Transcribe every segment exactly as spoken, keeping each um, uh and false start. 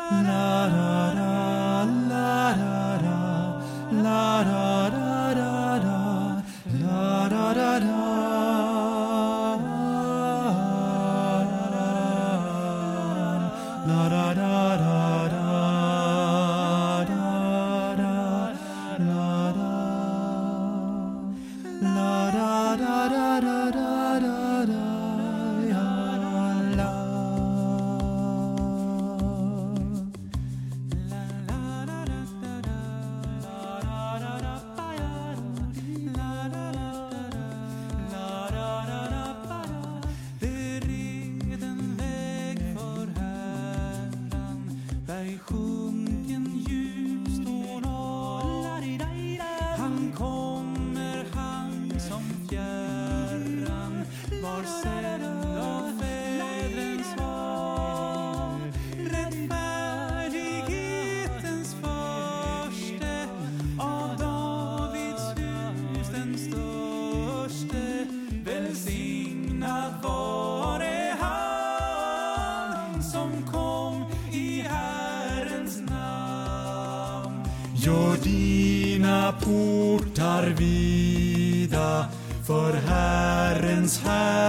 Gör dina portar vida för Herrens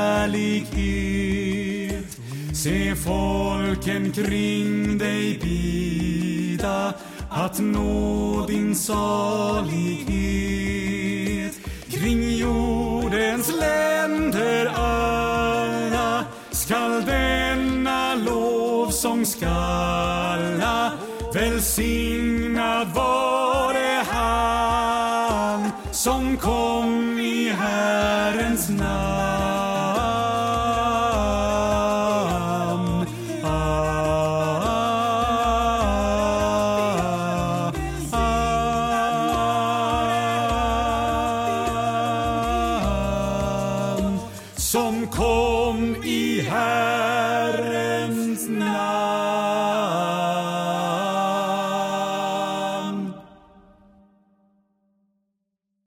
härlighet. Se folken kring dig bida att nå din salighet. Kring jordens länder alla skall denna lovsång skalla. Välsignad vare han som kom i Herrens namn. Ah, ah, ah, som kom i Herrens namn.